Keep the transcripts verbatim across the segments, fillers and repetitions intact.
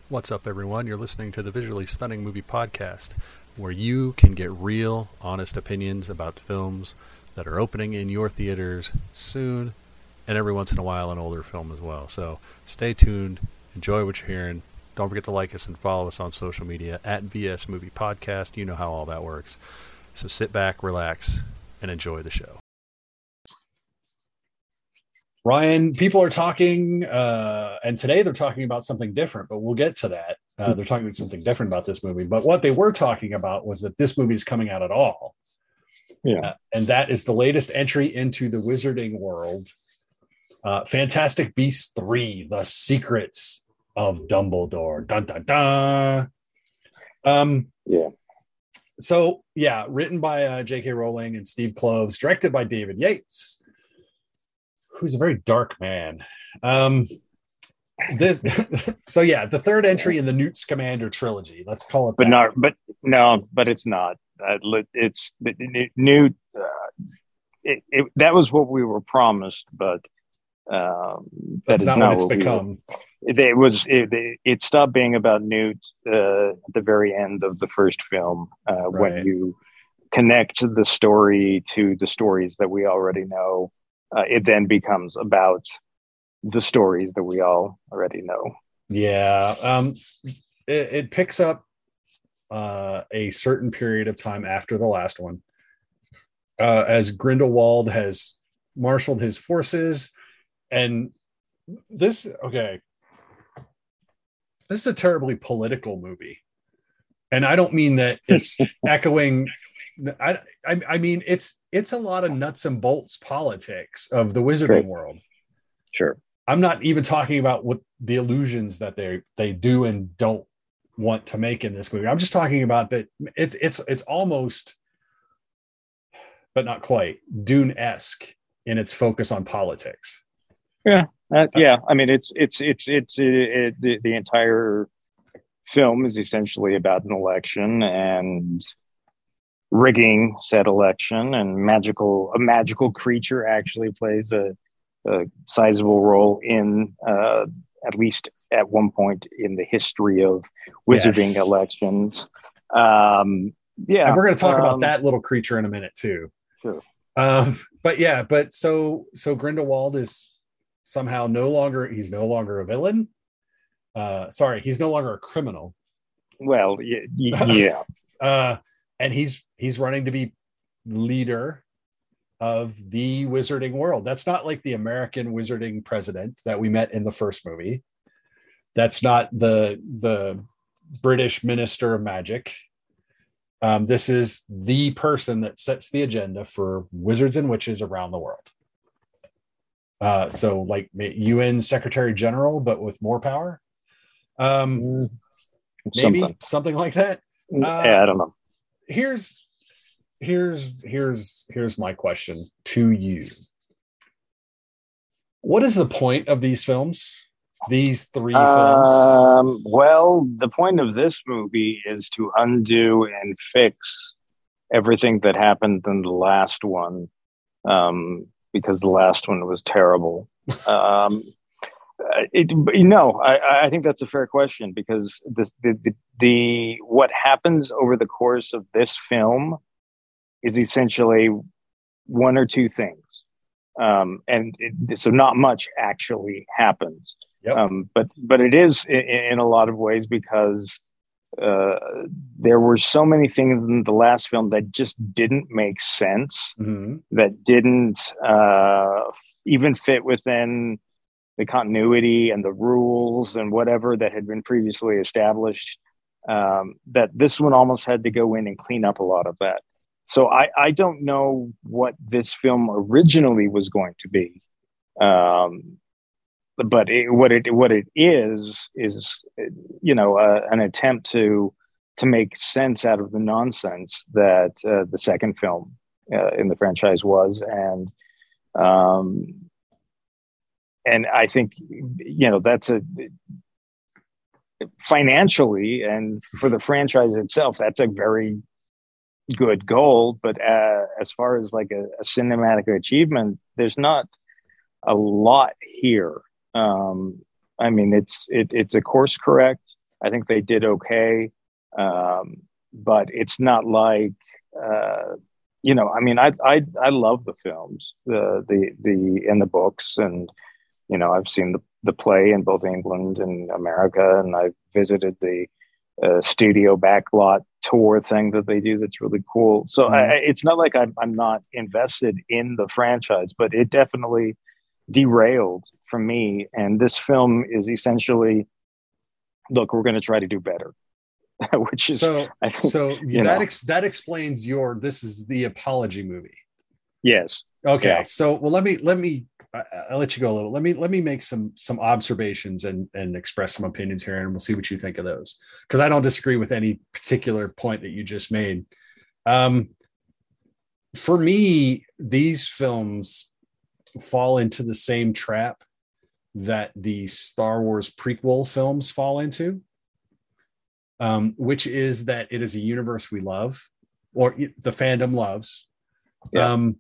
What's up, everyone? You're listening to the Visually Stunning Movie Podcast, where you can get real, honest opinions about films that are opening in your theaters soon, and every once in a while an older film as well. So stay tuned, enjoy what you're hearing. Don't forget to like us and follow us on social media at V S Movie Podcast. You know how all that works. So sit back, relax, and enjoy the show. Ryan, people are talking, uh, and today they're talking about something different, but we'll get to that. Uh, they're talking about something different about this movie. But what they were talking about was that this movie is coming out at all. Yeah. Uh, and that is the latest entry into the wizarding world. Uh, Fantastic Beasts three, The Secrets of Dumbledore. Dun, dun, dun. Um, yeah. So, yeah, written by uh, J K. Rowling and Steve Kloves, directed by David Yates, who's a very dark man. Um, this, so yeah, the third entry in the Newt Scamander trilogy. Let's call it. But that. not. But no. But it's not. Uh, it's Newt. Uh, it, it, that was what we were promised, but um, that that's is not, not what it's what become. We were, it, it was. It, it stopped being about Newt uh, at the very end of the first film uh, right. when you connect the story to the stories that we already know. Uh, it then becomes about the stories that we all already know. Yeah. Um, it, it picks up uh, a certain period of time after the last one, uh, as Grindelwald has marshaled his forces. And this, okay, this is a terribly political movie. And I don't mean that it's echoing... I, I I mean it's it's a lot of nuts and bolts politics of the wizarding sure. world. Sure. I'm not even talking about what the illusions that they they do and don't want to make in this movie. I'm just talking about that it's it's it's almost, but not quite, Dune-esque in its focus on politics. Yeah, uh, yeah. I mean, it's it's it's it's it, it, the the entire film is essentially about an election and rigging said election, and magical a magical creature actually plays a, a sizable role in uh, at least at one point in the history of wizarding yes. elections. Um, yeah, and we're going to talk um, about that little creature in a minute too. Sure. Um, but yeah, but so so Grindelwald is somehow no longer he's no longer a villain. Uh, sorry, he's no longer a criminal. Well, y- y- yeah. uh, And he's he's running to be leader of the wizarding world. That's not like the American wizarding president that we met in the first movie. That's not the the British minister of magic. Um, this is the person that sets the agenda for wizards and witches around the world. Uh, so like U N Secretary General, but with more power. Um, maybe something. something like that. Uh, yeah, I don't know. Here's here's here's here's my question to you. What is the point of these films? These three um, films? Well, the point of this movie is to undo and fix everything that happened in the last one, um, because the last one was terrible. um, It, you know, I, I think that's a fair question, because this, the, the the what happens over the course of this film is essentially one or two things, um, and it, so not much actually happens. Yep. Um, but but it is in, in a lot of ways, because uh, there were so many things in the last film that just didn't make sense, Mm-hmm. that didn't uh, even fit within the continuity and the rules and whatever that had been previously established, um, that this one almost had to go in and clean up a lot of that. So I, I don't know what this film originally was going to be. Um, but it, what it what it is is, you know, uh, an attempt to to make sense out of the nonsense that uh, the second film uh, in the franchise was, and um, and I think, you know, that's a financially and for the franchise itself, that's a very good goal. But uh, as far as like a, a cinematic achievement, there's not a lot here. Um, I mean, it's it, it's a course correct. I think they did okay, um, but it's not like uh, you know. I mean, I I I love the films, the the the and the books, and you know, I've seen the the play in both England and America, and I've visited the uh, studio backlot tour thing that they do. That's really cool. So Mhm. I, it's not like I'm I'm not invested in the franchise, but it definitely derailed for me. And this film is essentially, look, we're going to try to do better, which is, So, I think, so you that know, ex- that explains your. This is the apology movie. yes, Okay, yeah, so well, let me let me I- I'll let you go a little. Let me let me make some some observations and and express some opinions here, and we'll see what you think of those. Because I don't disagree with any particular point that you just made. Um, for me, these films fall into the same trap that the Star Wars prequel films fall into, um, which is that it is a universe we love, or the fandom loves. yeah, Um,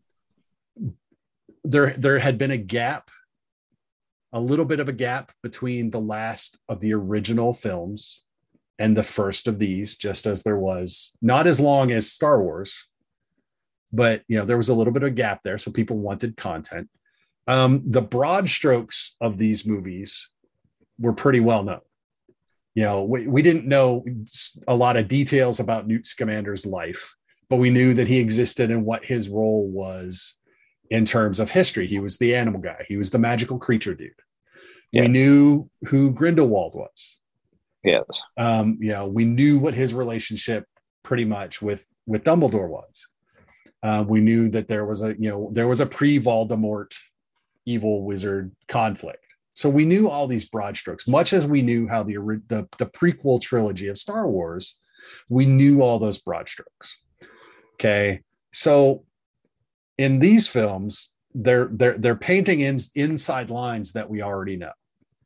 there, there had been a gap, a little bit of a gap between the last of the original films and the first of these, just as there was not as long as Star Wars, but you know, there was a little bit of a gap there. So people wanted content. Um, the broad strokes of these movies were pretty well known. You know, we, we didn't know a lot of details about Newt Scamander's life, but we knew that he existed and what his role was in terms of history. He was the animal guy. He was the magical creature dude. yeah, We knew who Grindelwald was. yes, Um, you know, we knew what his relationship pretty much with, with Dumbledore was. Uh, we knew that there was a, you know, there was a pre-Voldemort evil wizard conflict. So we knew all these broad strokes, much as we knew how the, the, the prequel trilogy of Star Wars, we knew all those broad strokes. Okay. So in these films, they're, they're, they're painting in inside lines that we already know.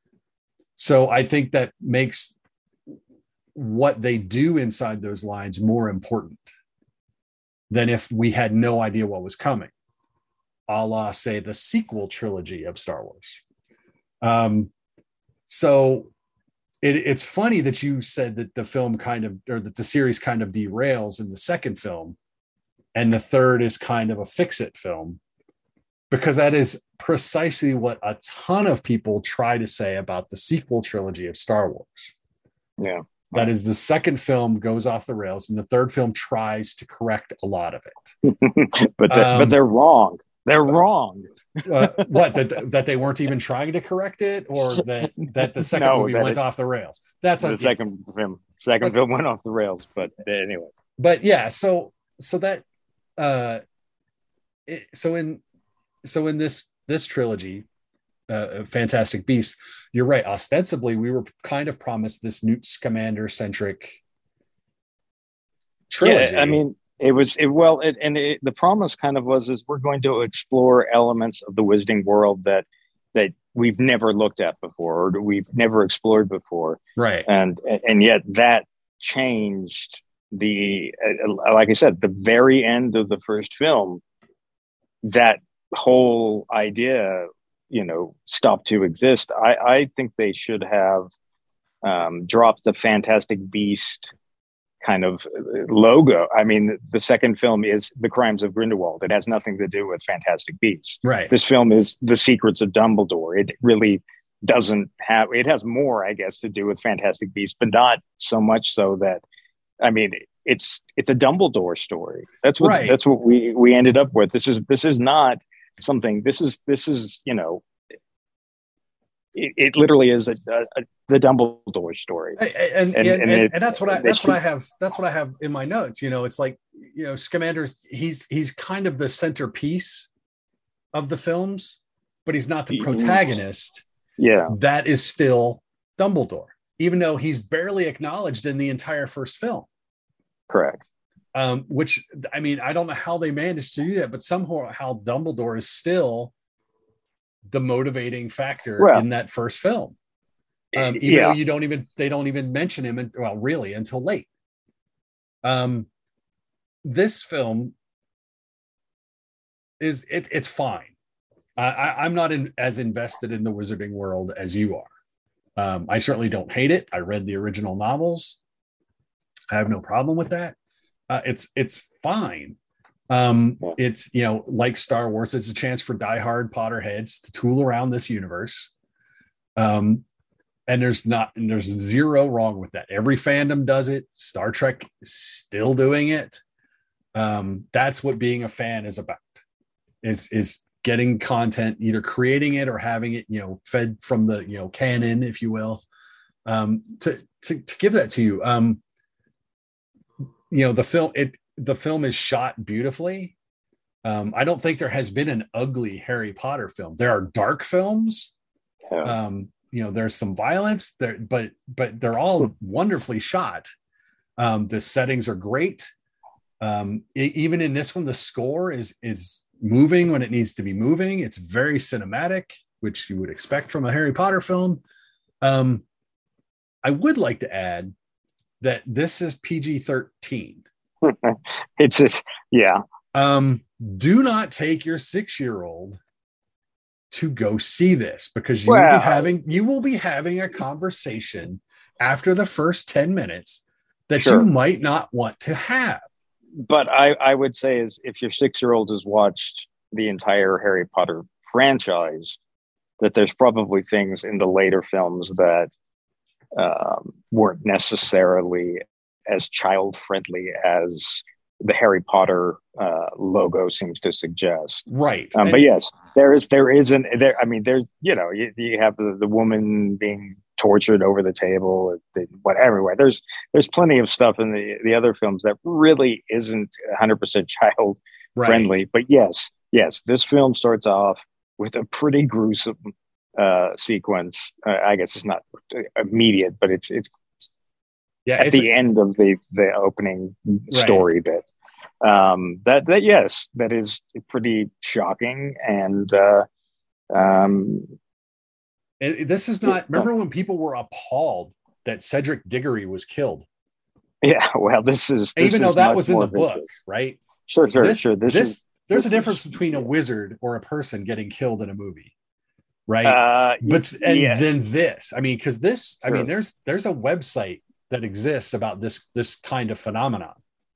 So I think that makes what they do inside those lines more important than if we had no idea what was coming, a la, say, the sequel trilogy of Star Wars. Um, so it, it's funny that you said that the film kind of, or that the series kind of derails in the second film, and the third is kind of a fix-it film, because that is precisely what a ton of people try to say about the sequel trilogy of Star Wars. yeah. That is, the second film goes off the rails, and the third film tries to correct a lot of it. but the, Um, but they're wrong. They're wrong. uh, what that that they weren't even trying to correct it, or that that the second No, movie that went it, off the rails. That's the a, second yes. film. Second But, film went off the rails, but anyway. but yeah, so so that uh, it, so in so in this this trilogy, uh, Fantastic Beasts, you're right. Ostensibly, we were kind of promised this Newt Scamander centric trilogy. Yeah, I mean, it was it well, it, and it, the promise kind of was is we're going to explore elements of the Wizarding world that that we've never looked at before, or we've never explored before, right? And and yet that changed the uh, like I said, the very end of the first film, that whole idea, you know, stopped to exist. I I think they should have um, dropped the Fantastic Beast kind of logo. I mean, the second film is The Crimes of Grindelwald. It has nothing to do with Fantastic Beasts. Right. This film is The Secrets of Dumbledore. It really doesn't have, it has more, I guess, to do with Fantastic Beasts, but not so much so that, I mean, it's it's a Dumbledore story. That's what right. that's what we we ended up with. This is this is not something. This is this is you know, it, it literally is a, a, a the Dumbledore story, and and, and, and, and, and that's what I that's what I have that's what I have in my notes. You know, it's like, you know, Scamander, he's he's kind of the centerpiece of the films, but he's not the protagonist. Yeah, that is still Dumbledore, even though he's barely acknowledged in the entire first film. Correct. Um, which, I mean, I don't know how they managed to do that, but somehow how Dumbledore is still the motivating factor well, in that first film. Um, even yeah. though you don't even, they don't even mention him, in, well, really until late. Um, this film is, it, it's fine. I, I'm not in, as invested in the Wizarding world as you are. Um, I certainly don't hate it. I read the original novels. I have no problem with that. Uh, it's it's fine. Um, Yeah. It's, you know, like Star Wars, it's a chance for diehard Potterheads to tool around this universe. Um, and there's not, and there's zero wrong with that. Every fandom does it. Star Trek is still doing it. Um, that's what being a fan is about. Is is getting content, either creating it or having it, you know, fed from the, you know, canon, if you will. Um, to to to give that to you. Um, you know, the film it the film is shot beautifully. Um, I don't think there has been an ugly Harry Potter film. There are dark films. Yeah. Um, you know, there's some violence there, but but they're all wonderfully shot. Um, the settings are great. Um, e- even in this one, the score is is moving when it needs to be moving. It's very cinematic, which you would expect from a Harry Potter film. Um, I would like to add that this is P G thirteen. It's just, yeah. Um, do not take your six-year-old to go see this, because you Well, will be having you will be having a conversation after the first ten minutes that Sure. you might not want to have. But I, I would say is if your six-year-old has watched the entire Harry Potter franchise, that there's probably things in the later films that um, weren't necessarily as child-friendly as the Harry Potter uh, logo seems to suggest. Right. Um, And- but yes, there is there isn't there. I mean, there's you know you, you have the, the woman being tortured over the table, the, what everywhere. There's there's plenty of stuff in the the other films that really isn't one hundred percent child right. friendly. But yes, yes, this film starts off with a pretty gruesome uh, sequence. Uh, I guess it's not immediate, but it's it's Yeah, at it's the a- end of the the opening story bit. Um, that that yes, that is pretty shocking, and uh, um, And this is not, remember when people were appalled that Cedric Diggory was killed, yeah. Well, this is this even though is that much was in more the book, vicious. right? Sure, sure, this, sure. This, this is there's a this difference is- between a wizard or a person getting killed in a movie, right? uh, but and yeah. then this, I mean, because this, I Sure. mean, there's there's a website that exists about this this kind of phenomenon.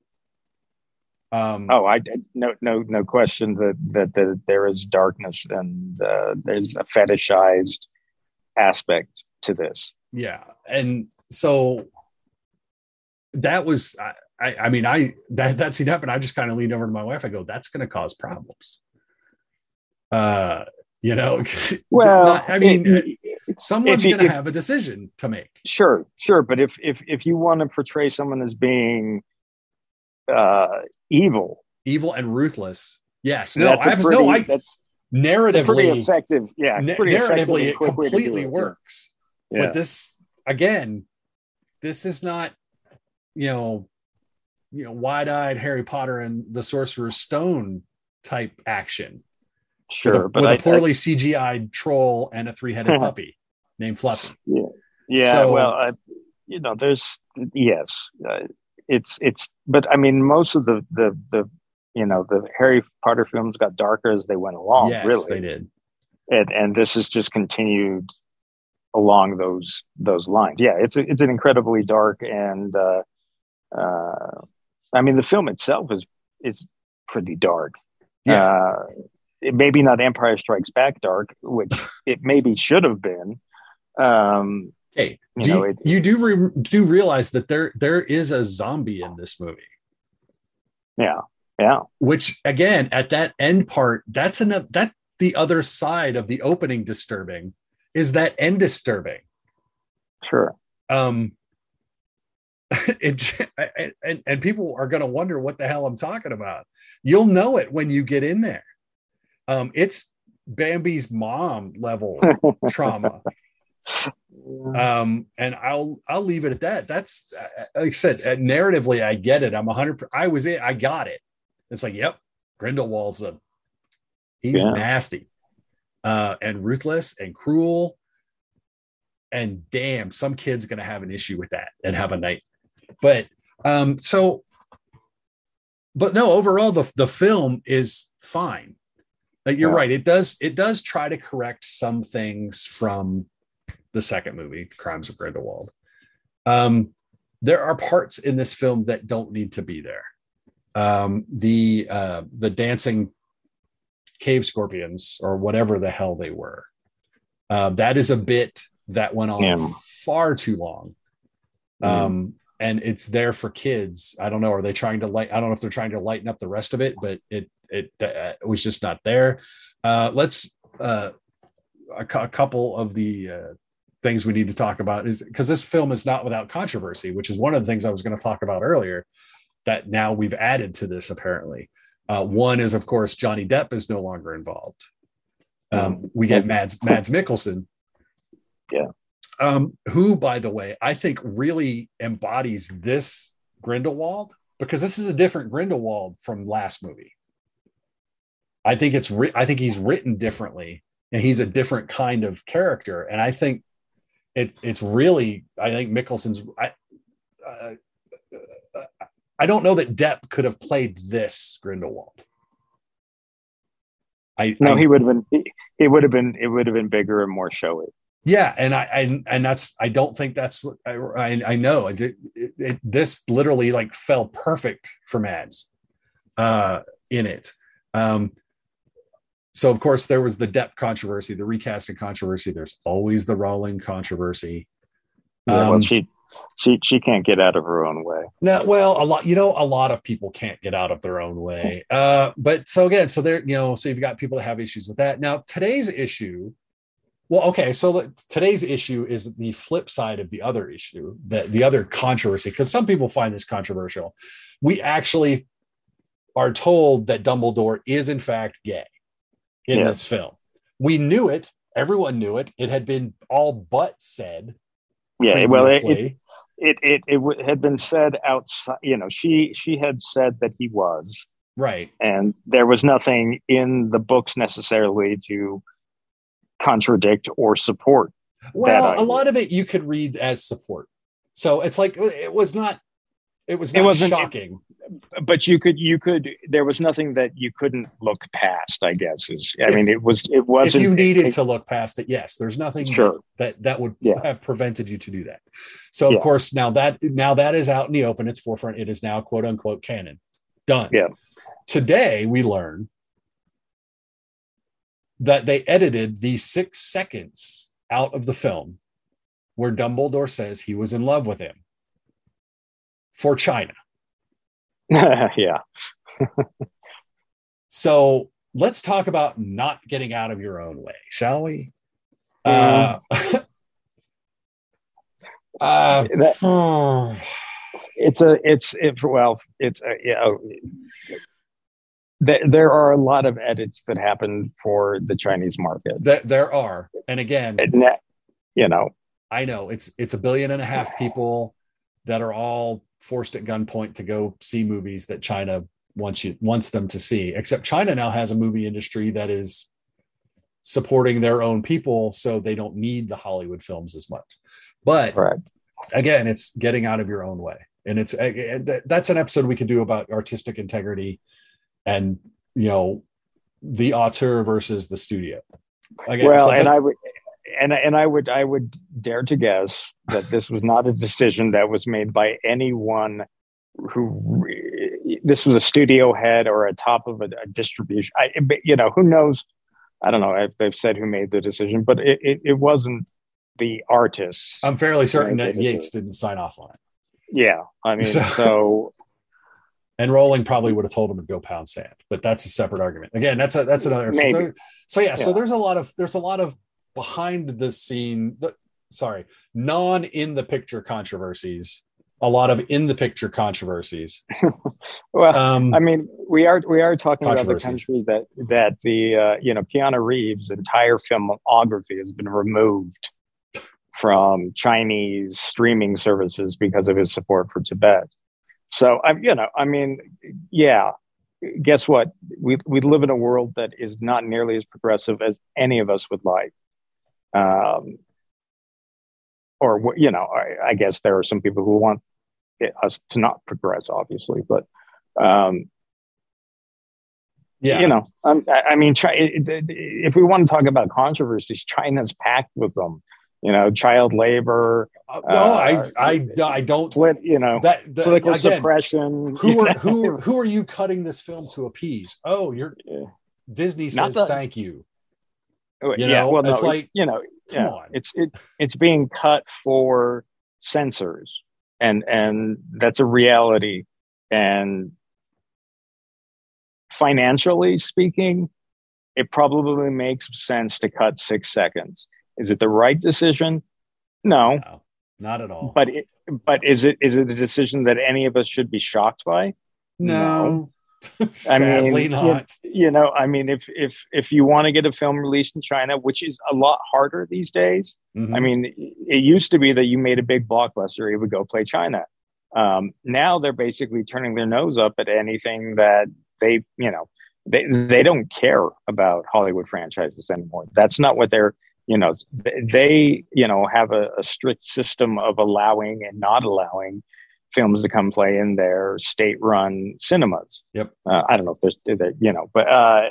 Um, Oh, I no no no question that that, that there is darkness and uh, there's a fetishized aspect to this. yeah, and so that was, I, I, I mean, I that that scene happened. I just kind of leaned over to my wife. I go, "That's going to cause problems." Uh, you know, Well, not- I mean, it- someone's if you- going to if- have a decision to make. Sure, sure, but if if if you want to portray someone as being uh, evil, Evil and ruthless. Yes. No, that's I a have pretty, no. I that's it's a narratively, pretty effective. Yeah, na- pretty effective narratively, and it quick way to do completely it, yeah. works. Yeah. But this, again, this is not, you know, you know, wide-eyed Harry Potter and the Sorcerer's Stone type action. Sure, with a, but with I, a poorly C G I'd troll and a three-headed puppy named Fluffy. I, yeah, So- well, I, you know, there's yes, uh, it's it's, but I mean, most of the the the you know the Harry Potter films got darker as they went along. yes, really, they did. and and this has just continued along those those lines. Yeah, it's a, it's an incredibly dark and uh, uh, I mean the film itself is is pretty dark. Yeah. Uh, it maybe not Empire Strikes Back dark, which it maybe should have been. Um, Hey, you do know, you, it- you do re- do realize that there there is a zombie in this movie? yeah, yeah, Which again, at that end part, that's enough. That the other side of the opening disturbing is that end disturbing. sure. Um, it and and people are going to wonder what the hell I'm talking about. You'll know it when you get in there. Um, it's Bambi's mom level trauma. Um, and I'll I'll leave it at that. That's uh, like I said, uh, narratively, I get it. I'm a hundred. I was it. I got it. It's like, yep, Grindelwald's a he's Yeah. nasty, uh, and ruthless and cruel. And damn, some kid's gonna have an issue with that and have a night. But um, so, but no, overall, the the film is fine. Like you're Yeah. right. It does it does try to correct some things from the second movie, Crimes of Grindelwald. Um, there are parts in this film that don't need to be there. Um, the uh, the dancing cave scorpions, or whatever the hell they were, uh, that is a bit that went on Yeah. far too long. Um, and it's there for kids. I don't know. Are they trying to light? I don't know if they're trying to lighten up the rest of it, but it it, uh, it was just not there. Uh, let's uh, a, a couple of the uh, things we need to talk about is because this film is not without controversy, which is one of the things I was going to talk about earlier. That now we've added to this apparently. Uh, one is, of course, Johnny Depp is no longer involved. Um, we get Mads Mads Mikkelsen. Yeah. Um, who, by the way, I think really embodies this Grindelwald, because this is a different Grindelwald from last movie. I think it's ri- I think he's written differently, and he's a different kind of character. And I think it's it's really I think Mikkelsen's. I, uh, I don't know that Depp could have played this Grindelwald. I no, I, he would have been. He, it would have been. It would have been bigger and more showy. Yeah, and I, I and that's I don't think that's what I I, I know. It, it, it, this literally like fell perfect for Mads uh, in it. Um, so of course there was the Depp controversy, the recasting controversy. There's always the Rowling controversy. Yeah, Um, well, she she she can't get out of her own way. No, well, a lot, you know, a lot of people can't get out of their own way. Uh, but so again, so there, you know, so you've got people that have issues with that. Now, today's issue. Well, okay, so the, today's issue is the flip side of the other issue, that the other controversy, because some people find this controversial. We actually are told that Dumbledore is in fact gay in Yeah. this film. We knew it. Everyone knew it. It had been all but said. Yeah, well, it, previously. it it it it w- had been said outside. You know, she she had said that he was, Right. and there was nothing in the books necessarily to contradict or support. Well, that a lot of it you could read as support. So it's like it was not. It was It not wasn't- shocking. But you could you could there was nothing that you couldn't look past. I guess is. I If- mean, it was it If wasn't. you needed it- to look past it, yes, there's nothing Sure. that that would Yeah. have prevented you to do that. So of Yeah. course now that now that is out in the open, it's forefront. It is now quote unquote canon. Done. Yeah. Today we learn that they edited the six seconds out of the film where Dumbledore says he was in love with him for China. yeah. So let's talk about not getting out of your own way, shall we? Yeah. Uh, uh, That- hmm. it's a it's it well it's a, you know there, there are a lot of edits that happen for the Chinese market. There, there are, and again, And that, you know, I know it's it's a billion and a half people that are all forced at gunpoint to go see movies that China wants you wants them to see. Except China now has a movie industry that is supporting their own people, so they don't need the Hollywood films as much. But right. again, it's getting out of your own way, and it's that's an episode we could do about artistic integrity, and you know, the auteur versus the studio. Again, Well, so and that- I would, and and I would, I would dare to guess that this was not a decision that was made by anyone who. This was a studio head or a top of a, a distribution. I, you know, who knows? I don't know if they've said who made the decision, but it, it, it wasn't the artists. I'm fairly certain Right, that it is. Yates didn't sign off on it. Yeah, I mean, So- so And Rowling probably would have told him to go pound sand, but that's a separate argument. Again, that's a, that's another. Maybe. So, so yeah, so Yeah. there's a lot of there's a lot of behind the scene. The, sorry, non in the picture controversies. A lot of in the picture controversies. well, Um, I mean, we are we are talking about the Controversies. country that that the uh, you know Keanu Reeves' entire filmography has been removed from Chinese streaming services because of his support for Tibet. So I'm you know I mean yeah, guess what? We we live in a world that is not nearly as progressive as any of us would like. Um, or you know I, I guess there are some people who want it, us to not progress, obviously, but. Um, yeah, You know, um, I, I mean, Chi- it- it- if we want to talk about controversies, China's packed with them. you know, child labor. Uh, well, uh, I, I, I don't. Split, you know, that the, political again, suppression. Who you are know? who who are you cutting this film to appease? Oh, you're Yeah. Disney Not says the- thank you. You You yeah, know, well, no, it's like, you know, come yeah, on. it's it it's being cut for censors, and and that's a reality. And financially speaking, it probably makes sense to cut six seconds. Is it the right decision? No, No, not at all. but it, but is it is it a decision that any of us should be shocked by? No, I sadly mean, not. You, you know, I mean, if if if you want to get a film released in China, which is a lot harder these days, Mhm. I mean, it used to be that you made a big blockbuster, it would go play China. Um, now they're basically turning their nose up at anything that they, you know, they they don't care about Hollywood franchises anymore. That's not what they're, you know, they, you know, have a, a strict system of allowing and not allowing films to come play in their state-run cinemas. Yep. Uh, I don't know if there's, you know, but uh,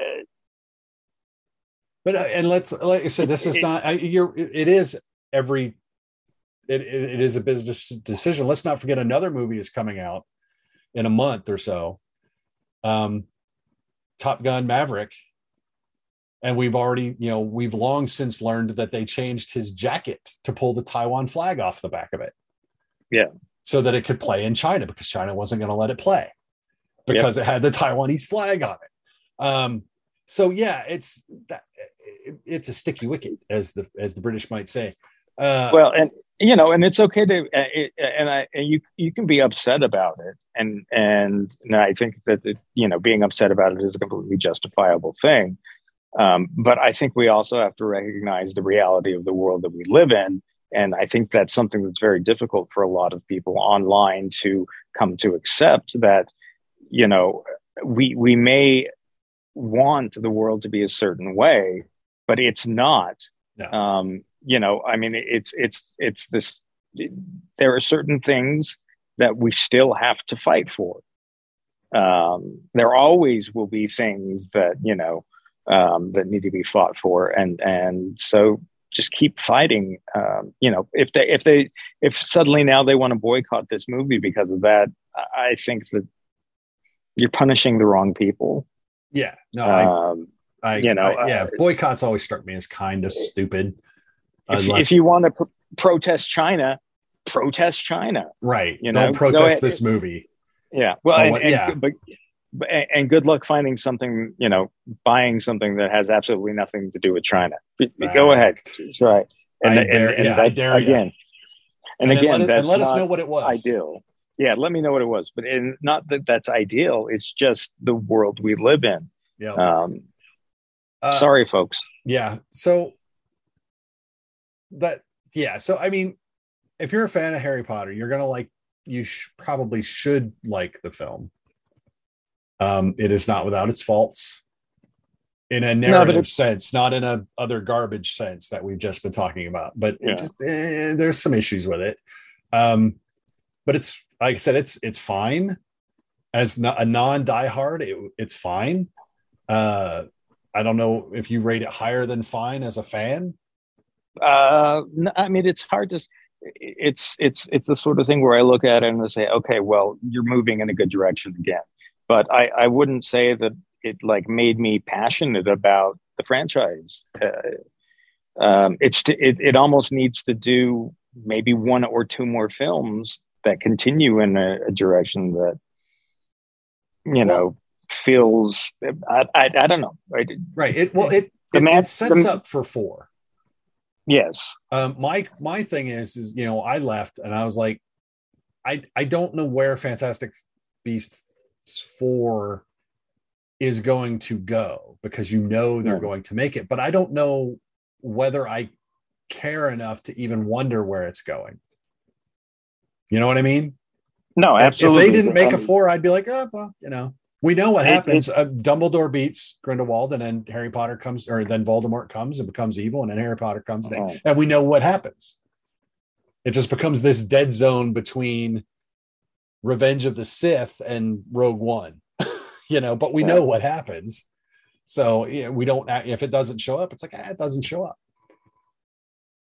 but uh, and let's, like I said, this is it, not. I, you're. It is every. It, it it is a business decision. Let's not forget another movie is coming out in a month or so. Um, Top Gun Maverick. And we've already, you know, we've long since learned that they changed his jacket to pull the Taiwan flag off the back of it. Yeah. So that it could play in China, because China wasn't going to let it play because yep. it had the Taiwanese flag on it. Um, so yeah, it's that it's a sticky wicket, as the as the British might say. Uh, well, and you know, and it's okay to, uh, it, and I, and you you can be upset about it, and and, and I think that the, you know, being upset about it is a completely justifiable thing. Um, but I think we also have to recognize the reality of the world that we live in. And I think that's something that's very difficult for a lot of people online to come to accept, that, you know, we we may want the world to be a certain way, but it's not. No. Um, you know, I mean, it's it's it's this. There are certain things that we still have to fight for. Um, there always will be things that, you know, um, that need to be fought for, and and so just keep fighting. Um, you know, if they if they if suddenly now they want to boycott this movie because of that, I think that you're punishing the wrong people. Yeah, no, I, um, I you know, I, yeah, uh, boycotts always struck me as kind of stupid. If, Unless, if you want to pr- protest China, protest China. Right. You Don't know? protest so, this movie. Yeah. Well, oh, and, what, and, yeah. but, but and good luck finding something, you know, buying something that has absolutely nothing to do with China. Fact. Go ahead. Try. And, I dare, and, and yeah, that, I dare again. you. And, and again, let, it, that's and let us not know what it was. Ideal. Yeah, let me know what it was. But in, not that that's ideal. It's just the world we live in. Yeah. Um, uh, sorry, folks. Yeah. So that, yeah. So, I mean, if you're a fan of Harry Potter, you're going to like, you sh- probably should like the film. Um, it is not without its faults in a narrative no, sense, not in a other garbage sense that we've just been talking about, but yeah. it just, eh, there's some issues with it. Um, but it's, like I said, it's, it's fine as no, a non diehard. It, it's fine. Uh, I don't know if you rate it higher than fine as a fan. Uh, I mean, it's hard to, it's, it's, it's the sort of thing where I look at it and I say, okay, well, you're moving in a good direction again. But I, I wouldn't say that it like made me passionate about the franchise. Uh, um, it's, it, it almost needs to do maybe one or two more films that continue in a, a direction that, you well, know, feels, I, I, I don't know. Right. Right. It, well, it, it, man, it sets the, up for four. Yes. Um, my, my thing is, is, you know, I left and I was like, I, I don't know where Fantastic Beasts four is going to go, because you know they're yeah. going to make it, but I don't know whether I care enough to even wonder where it's going. You know what I mean? No, absolutely. If they didn't make um, a four, I'd be like, oh, well, you know, we know what it, happens. It, uh, Dumbledore beats Grindelwald, and then Harry Potter comes, or then Voldemort comes and becomes evil, and then Harry Potter comes, oh. and, and we know what happens. It just becomes this dead zone between Revenge of the Sith and Rogue One, you know, but we yeah. know what happens. So yeah, we don't, if it doesn't show up, it's like, ah, it doesn't show up.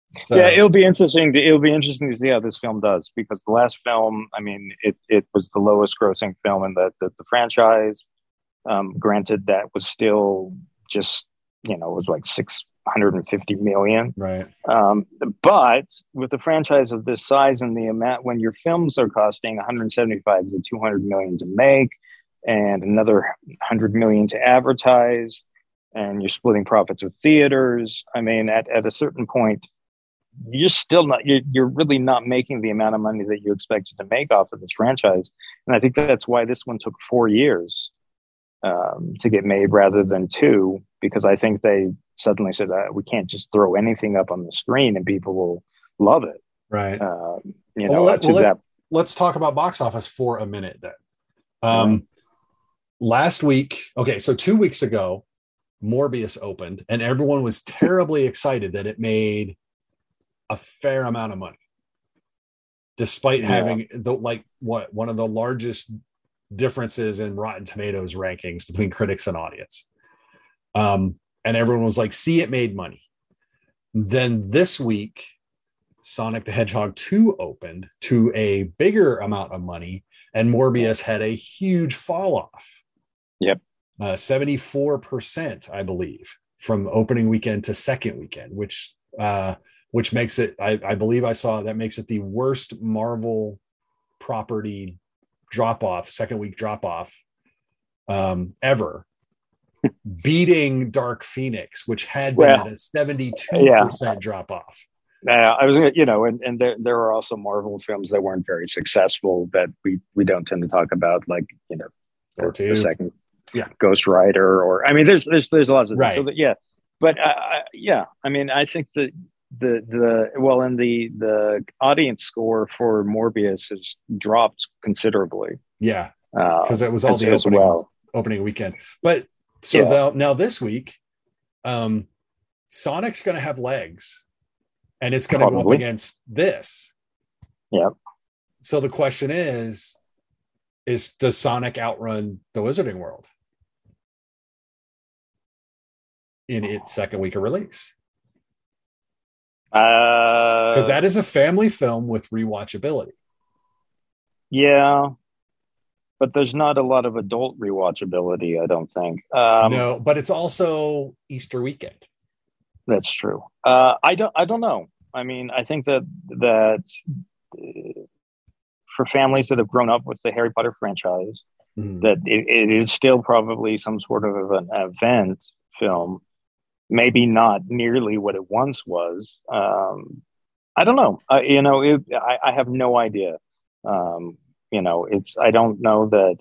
So, yeah, it'll be interesting. To, it'll be interesting to see how this film does, because the last film, I mean, it it was the lowest grossing film in the the, the franchise. Um, granted, that was still just, you know, it was like six hundred fifty million. right. Um, but with a franchise of this size and the amount, when your films are costing one hundred seventy-five to two hundred million to make, and another one hundred million to advertise, and you're splitting profits with theaters, I mean, at, at a certain point, you're still not, you're, you're really not making the amount of money that you expected to make off of this franchise. And I think that's why this one took four years um, to get made rather than two, because I think they suddenly said, uh, we can't just throw anything up on the screen and people will love it. Right. Um, you know, well, let, to well, let, that, let's talk about box office for a minute then. Um, Right. Last week, okay, so two weeks ago, Morbius opened, and everyone was terribly excited that it made a fair amount of money, despite Yeah. having the like what one of the largest differences in Rotten Tomatoes rankings between critics and audience. Um, and everyone was like, "See, it made money." Then this week, Sonic the Hedgehog two opened to a bigger amount of money, and Morbius had a huge fall off. Yep. Uh, seventy-four percent, I believe, from opening weekend to second weekend, which uh, which makes it, I, I believe I saw that makes it the worst Marvel property drop off, second week drop off um, ever, beating Dark Phoenix, which had been Well, at a seventy-two percent yeah. drop off. Uh, I was gonna, you know, and, and there there are also Marvel films that weren't very successful that we we don't tend to talk about, like, you know, Or the, two. the second Yeah. Ghost Rider, or I mean, there's there's there's lots of Right. so that, yeah, but uh, I, yeah, I mean, I think that the the well, and the the audience score for Morbius has dropped considerably. Yeah, Uh, because it was all as, the as opening well. opening weekend. But so Yeah. the, now this week, um, Sonic's going to have legs, and it's going to go up Probably. against this. Yeah. So the question is, is does Sonic outrun the Wizarding World in its second week of release? Because Uh, that is a family film with rewatchability. yeah, but there's not a lot of adult rewatchability, I don't think. Um, No, but it's also Easter weekend. That's true. Uh, I don't. I don't know. I mean, I think that that uh, for families that have grown up with the Harry Potter franchise, Mhm. that it, it is still probably some sort of an event film. Maybe not nearly what it once was. Um, I don't know. Uh, you know, it, I, I have no idea. Um, you know, it's. I don't know that.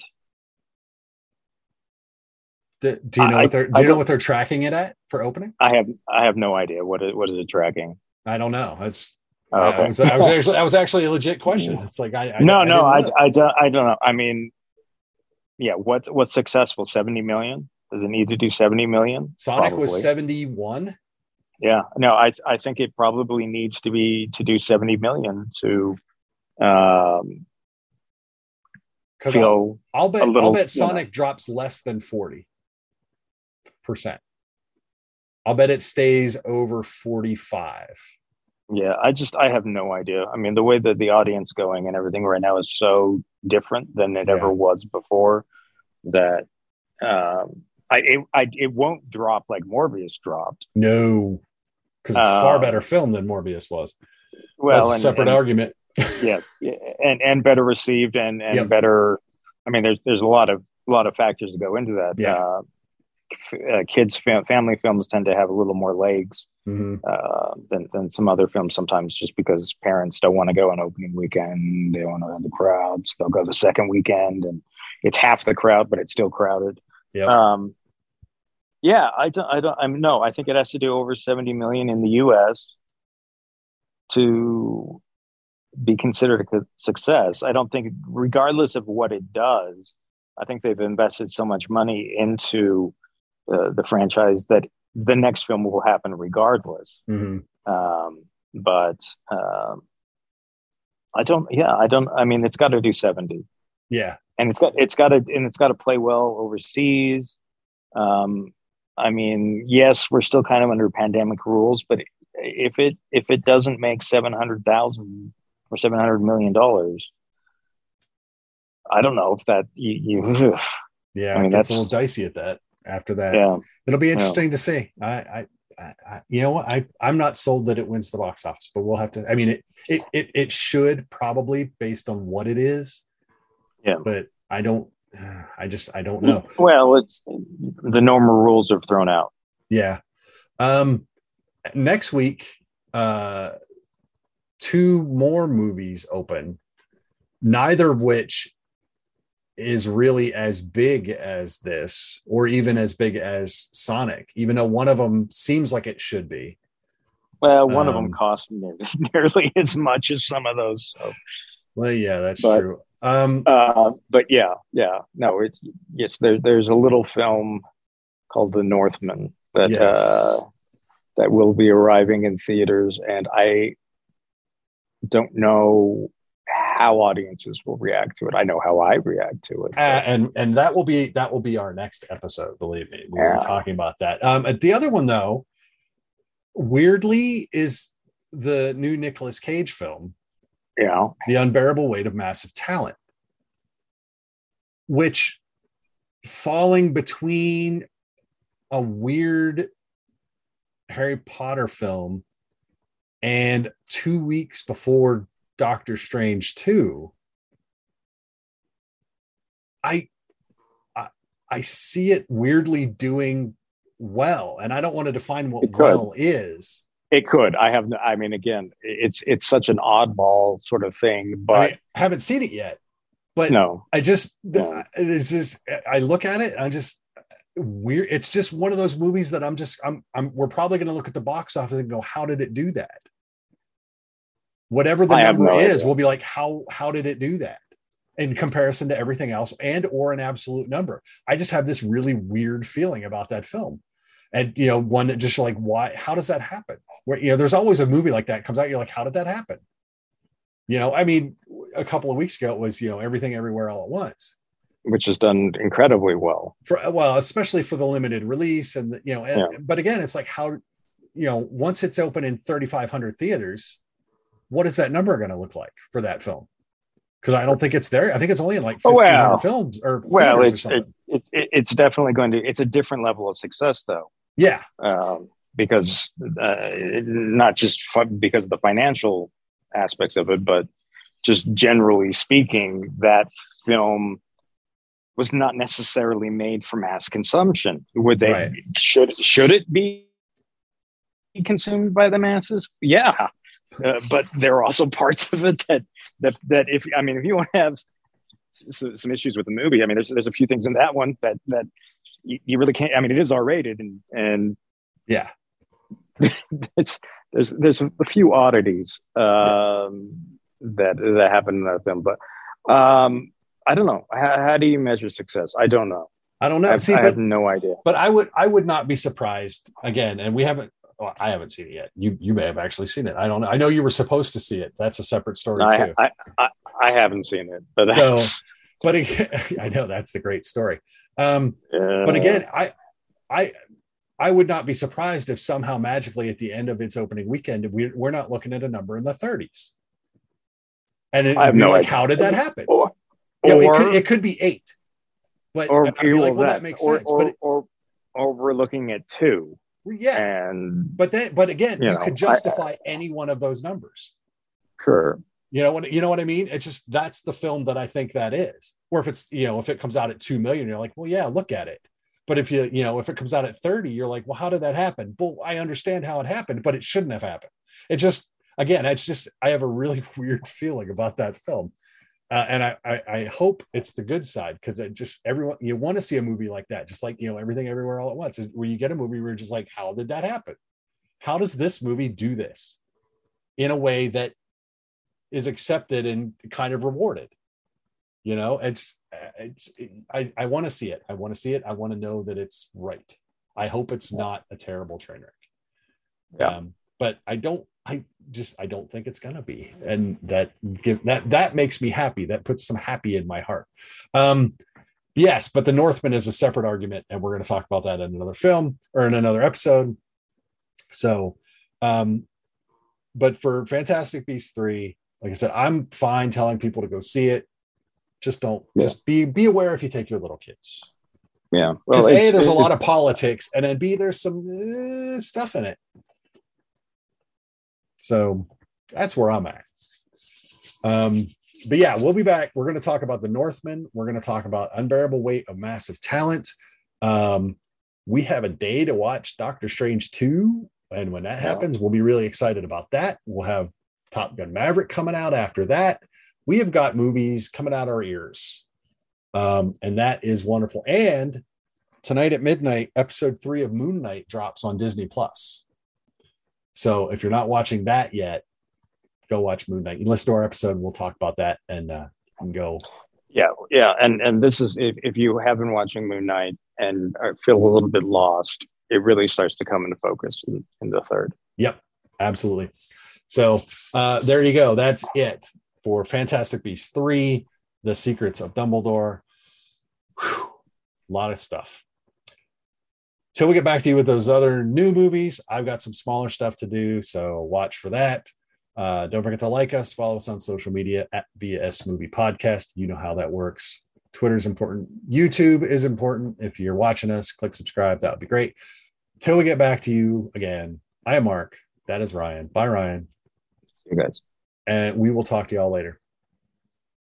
Do, do you know I- what they're? Do I you know don't- what they're tracking it at for opening? I have. I have no idea what it, what is it tracking. I don't know. It's Oh, uh, okay. I was, I was actually that was actually a legit question. It's like I, I no, I no, didn't I, look. I, don't, I don't know. I mean, yeah, what's what's successful? seventy million? Does it need to do seventy million? Sonic Probably. was seventy-one. Yeah, no, I I think it probably needs to be to do seventy million to um, Because feel. I'll, I'll bet a little, I'll bet you know. Sonic drops less than forty percent. I'll bet it stays over forty-five. Yeah, I just I have no idea. I mean, the way that the audience going and everything right now is so different than it Yeah. ever was before. That um, I it I it won't drop like Morbius dropped. No, because it's a far Uh, better film than Morbius was. Well, That's a and, separate and argument. yeah, yeah, and and better received and and Yep. better. I mean, there's there's a lot of a lot of factors that go into that. Yeah. Uh, f- uh, kids fam- family films tend to have a little more legs Mhm. uh, than than some other films sometimes, just because parents don't want to go on opening weekend, they want to have the crowds. They'll go the second weekend, and it's half the crowd, but it's still crowded. Yep. Um, yeah, I don't. I don't. I mean, no, I think it has to do over seventy million in the U S to be considered a success. I don't think, regardless of what it does, I think they've invested so much money into uh, the franchise that the next film will happen regardless. Mhm. Um, but um, I don't. Yeah, I don't. I mean, it's got to do seventy, Yeah. and it's got it's got to and it's got to play well overseas. Um, I mean, yes, we're still kind of under pandemic rules, but if it if it doesn't make seven hundred thousand or seven hundred million dollars, I don't know if that you. you Yeah, I mean, it gets that's a little dicey at that. After that, yeah. It'll be Yeah. interesting to see. I, I, I, I, you know what? I, I'm not sold that it wins the box office, but we'll have to. I mean, it, it, it, it should probably based on what it is. Yeah. But I don't. I just, I don't know. Well, it's the normal rules are thrown out. Yeah. Um. Next week, uh, two more movies open, neither of which is really as big as this, or even as big as Sonic, even though one of them seems like it should be. Well, one Um, of them cost nearly as much as some of those. So. Well, yeah, that's But, true. Um, Uh, but yeah, yeah, no, it's yes. There, there's a little film called The Northman that Yes. uh, that will be arriving in theaters, and I don't know how audiences will react to it. I know how I react to it. uh, and and that will be that will be our next episode. Believe me, we Yeah. were talking about that. Um, the other one, though, weirdly, is the new Nicolas Cage film, You know, The Unbearable Weight of Massive Talent, which falling between a weird Harry Potter film and two weeks before Doctor Strange two, I, I I see it weirdly doing well, and I don't want to define what It could. well is. it could. I have. no- I mean, again, it's it's such an oddball sort of thing, I but mean, I haven't seen it yet, but no, I just No. it's just I look at it, I just weird. It's just one of those movies that I'm just I'm I'm we're probably going to look at the box office and go, how did it do that? Whatever the I have number no is, idea. we'll be like, how how did it do that in comparison to everything else, and or an absolute number? I just have this really weird feeling about that film, and you know, one that just like, why? How does that happen? Where you know, there's always a movie like that comes out, you're like, how did that happen? You know, I mean, a couple of weeks ago it was, you know, Everything Everywhere All at Once. which is done incredibly well. For well, especially for the limited release, and the, you know, and, Yeah. but again, it's like how, you know, once it's open in thirty-five hundred theaters, what is that number going to look like for that film? Because I don't think it's there. I think it's only in like Oh, fifteen hundred well. films or Well, theaters or it's something. it, it's it, it's definitely going to. It's a different level of success, though, Yeah, um, because uh, it, not just fi- because of the financial aspects of it, but just generally speaking, that film was not necessarily made for mass consumption. Would they? Right. Should should it be consumed by the masses? Yeah, uh, but there are also parts of it that that that if I mean, if you want to have s- some issues with the movie, I mean, there's there's a few things in that one that that you, you really can't. I mean, it is R rated, and and yeah, it's there's there's a few oddities um, that that happen in that film, but um, I don't know. How, how do you measure success? I don't know. I don't know. I, See, I but have no idea. but I would I would not be surprised again. And we haven't. Well, I haven't seen it yet. You you may have actually seen it. I don't know. I know you were supposed to see it. That's a separate story I, too. I, I I haven't seen it, but So, that's, but again, I know that's the great story. Um, uh, but again, I I I would not be surprised if somehow magically at the end of its opening weekend we, we're not looking at a number in the thirties. And it, I have we're no like, idea. how did that happen? or You know, it or, could it could be eight, but or, I'd be like, well, that that's- makes or, sense. or, but it, or or we're looking at two, yeah, and but then but again, you you know, could justify any one of those numbers. sure. You know what you know what I mean? It's just that's the film that I think that is. Or if it's, you know, if it comes out at two million, you're like, well, yeah, look at it. But if you, you know, if it comes out at thirty, you're like, well, how did that happen? Well, I understand how it happened, but it shouldn't have happened. It just, again, it's just, I have a really weird feeling about that film. Uh, and I, I, I hope it's the good side, because it just, everyone, you want to see a movie like that, just like, you know, Everything Everywhere All at Once, where you get a movie where you're just like, how did that happen? How does this movie do this in a way that is accepted and kind of rewarded? You know, it's, it's, I, I want to see it. I want to see it. I want to know that it's right. I hope it's not a terrible train wreck. Yeah. Um, but I don't, I just, I don't think it's going to be. And that give that, that makes me happy. That puts some happy in my heart. Um, yes, but The Northman is a separate argument, and we're going to talk about that in another film or in another episode. So, um, but for Fantastic Beasts three, like I said, I'm fine telling people to go see it. Just don't, yeah. just be be aware if you take your little kids. Yeah. Because well, A, there's a lot of politics, and then B, there's some uh, stuff in it. So that's where I'm at. Um, but yeah, we'll be back. We're going to talk about The Northman. We're going to talk about Unbearable Weight of Massive Talent. Um, we have a day to watch Doctor Strange two. And when that happens, we'll be really excited about that. We'll have Top Gun Maverick coming out after that. We have got movies coming out our ears. Um, and that is wonderful. And tonight at midnight, episode three of Moon Knight drops on Disney Plus. So if you're not watching that yet, go watch Moon Knight. You listen to our episode, we'll talk about that and, uh, and go. Yeah. Yeah. And, and this is, if, if you have been watching Moon Knight and feel a little bit lost, it really starts to come into focus in, in the third. Yep, absolutely. So uh, there you go. That's it for Fantastic Beasts three, The Secrets of Dumbledore. Whew, a lot of stuff. Till we get back to you with those other new movies, I've got some smaller stuff to do, so watch for that. Uh, don't forget to like us, follow us on social media at V S Movie Podcast. You know how that works. Twitter is important. YouTube is important. If you're watching us, click subscribe. That would be great. Till we get back to you again, I am Mark. That is Ryan. Bye, Ryan. See you guys. And we will talk to y'all later.